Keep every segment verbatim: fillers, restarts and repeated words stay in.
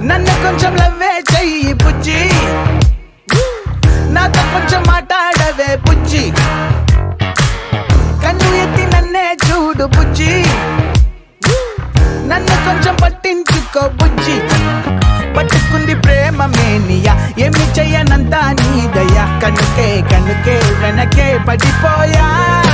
నన్ను కొంచెం లవ్వే చెయ్యి బుజ్జి, నాతో కొంచెం మాట్లాడవే బుజ్జి, కన్ను ఎత్తి నన్నే చూడు బుజ్జి, నన్ను కొంచెం పట్టించుకో బుజ్జి. పట్టుకుంది ప్రేమ మేనియా, ఏమి చెయ్యనంతా నీదయ్యా, కనుకే కనుకే వెనకే పడిపోయా.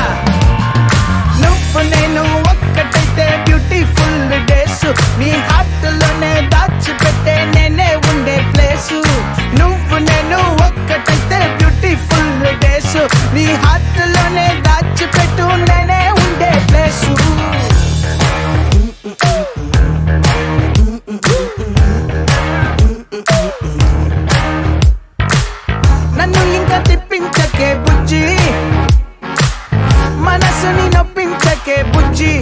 నువ్వు నేను ఒక్కటైతే బ్యూటిఫుల్ డేస్, నీ హార్ట్ లోనే దాచిపెట్టే నేనే ఉండే ప్లేసు. నువ్వు నేను ఒక్కటైతే బ్యూటిఫుల్ డేస్, నీ హార్ట్ లోనే దాచిపెట్టు నేనే ఉండే ప్లేసు. నన్ను ఇంకా తిప్పించకే బుజ్జి, మనసుని నొప్పించకే బుజ్జి,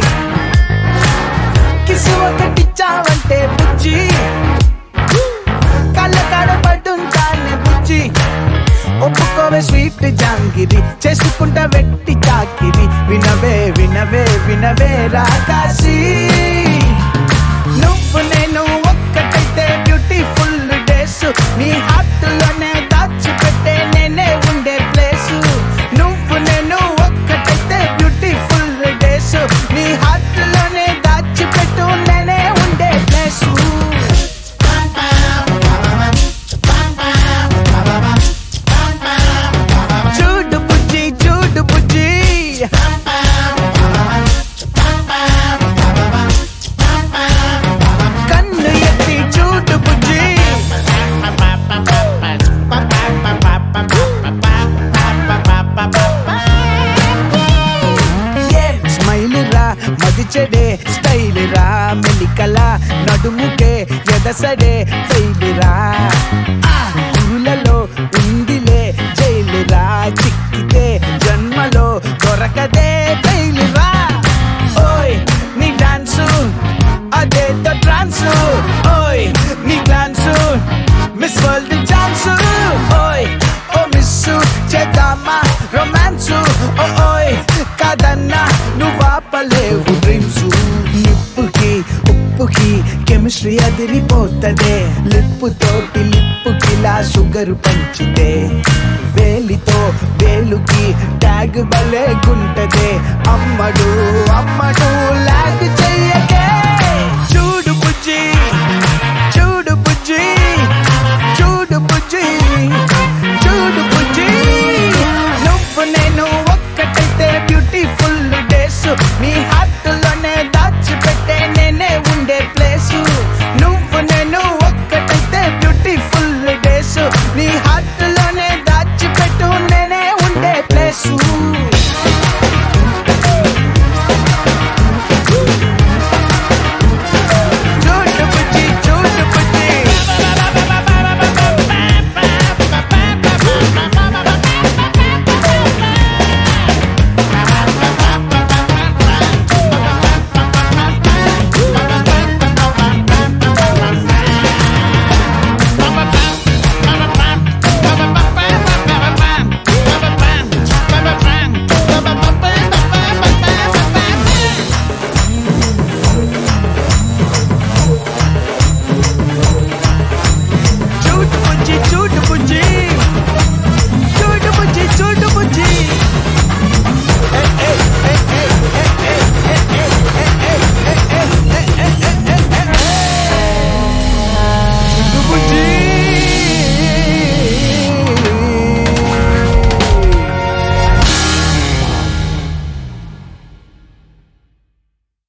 కిసు ఒకటిచ్చావంటే బుజ్జి, కళ్ళ కాడ పడ్డుంటానే బుజ్జి. ఒప్పుకోవే స్వీట్ జాంగిరి, చేసుకుంటా వెట్టి చాకిరి, వినవే వినవే వినవే రాకాశి. నువ్వు నేను ఒక్కటైతే బ్యూటిఫుల్ డేస్, నీ హార్ట్ లోనే దాచిపెట్టే నేనే ఉండే ప్లేసు. నువ్వు నేను ఒక్కటైతే బ్యూటిఫుల్ డేస్, నీ హార్ట్ లోనే దాచిపెట్టు నేనే ఉండే ప్లేసు. చూడు బుజ్జి చూడు బుజ్జి, కన్ను ఎత్తి చూడు బుజ్జి. స్మైల్ రా మది చెడే, స్టైల్ రా మెలికల, నడుముకే ఎదసడే ఫెయిల్ రా. ఊళ్ళలో ఉందిలే జైలు రా, చిక్కితే జన్మలో దొరకదే బయలు రా. ఓయ్ నీ డాన్సు అదేదో ట్రాన్సు, ఓయ్ నీ గ్లాన్సు మిస్ వరల్డ్ ఛాన్సు. ఓయ్ ఓ మిస్సు చేద్దామా రొమాన్సు, ఓ ఓయ్ కాదన్నా నువ్వు ఆపలేవు డ్రీమ్స్. నిప్పుకి ఉప్పుకి కెమిస్ట్రీ అదిరిపోతదే, లిప్పు తోటి లిప్పుకిలా షుగరు పంచితే, వేలితో వేలుకి ట్యాగ్ భలే గుంటదే. అమ్మడు అమ్మడు లాగ్ చెయ్యకే